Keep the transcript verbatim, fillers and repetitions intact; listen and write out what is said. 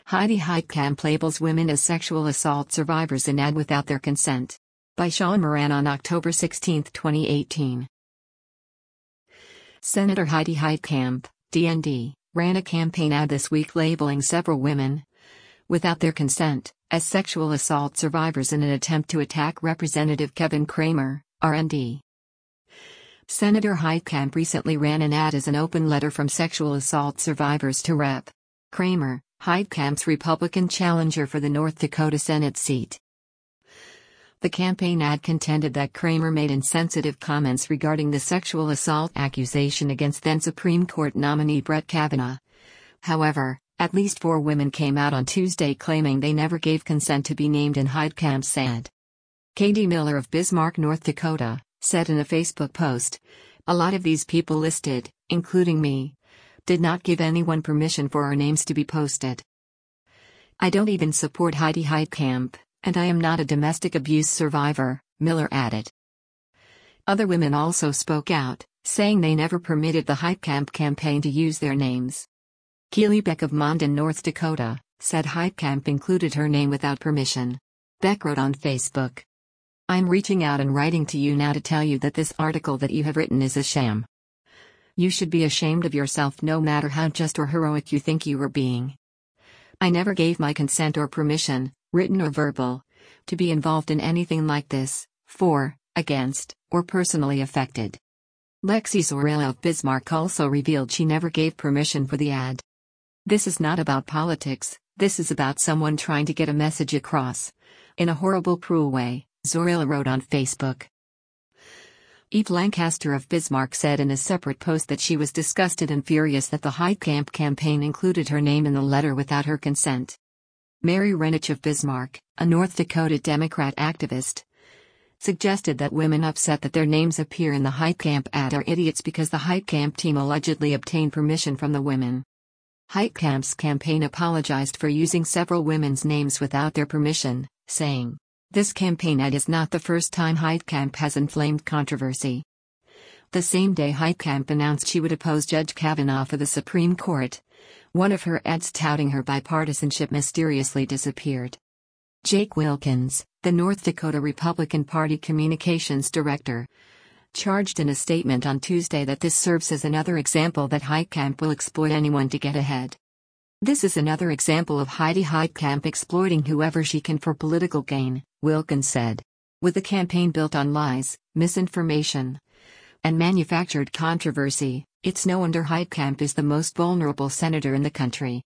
Heidi Heitkamp labels women as sexual assault survivors in ad without their consent. By Sean Moran on October sixteenth, twenty eighteen. Senator Heidi Heitkamp, D N D, ran a campaign ad this week labeling several women, without their consent, as sexual assault survivors in an attempt to attack Representative Kevin Cramer, R N D. Senator Heitkamp recently ran an ad as an open letter from sexual assault survivors to Representative Cramer, Heitkamp's Republican challenger for the North Dakota Senate seat. The campaign ad contended that Cramer made insensitive comments regarding the sexual assault accusation against then-Supreme Court nominee Brett Kavanaugh. However, at least four women came out on Tuesday claiming they never gave consent to be named in Heitkamp's ad. Katie Miller of Bismarck, North Dakota, said in a Facebook post, "A lot of these people listed, including me, did not give anyone permission for our names to be posted. I don't even support Heidi Heitkamp, and I am not a domestic abuse survivor," Miller added. Other women also spoke out, saying they never permitted the Heitkamp campaign to use their names. Keely Beck of Mondon, North Dakota, said Heitkamp included her name without permission. Beck wrote on Facebook, "I'm reaching out and writing to you now to tell you that this article that you have written is a sham. You should be ashamed of yourself no matter how just or heroic you think you were being. I never gave my consent or permission, written or verbal, to be involved in anything like this, for, against, or personally affected." Lexi Zorella of Bismarck also revealed she never gave permission for the ad. "This is not about politics, this is about someone trying to get a message across. In a horrible, cruel way," Zorella wrote on Facebook. Eve Lancaster of Bismarck said in a separate post that she was disgusted and furious that the Heitkamp campaign included her name in the letter without her consent. Mary Renich of Bismarck, a North Dakota Democrat activist, suggested that women upset that their names appear in the Heitkamp ad are idiots because the Heitkamp team allegedly obtained permission from the women. Heitkamp's campaign apologized for using several women's names without their permission, saying, "This campaign ad is not the first time Heitkamp has inflamed controversy." The same day Heitkamp announced she would oppose Judge Kavanaugh for the Supreme Court, one of her ads touting her bipartisanship mysteriously disappeared. Jake Wilkins, the North Dakota Republican Party communications director, charged in a statement on Tuesday that this serves as another example that Heitkamp will exploit anyone to get ahead. "This is another example of Heidi Heitkamp exploiting whoever she can for political gain," Wilkins said. "With a campaign built on lies, misinformation, and manufactured controversy, it's no wonder Heitkamp is the most vulnerable senator in the country."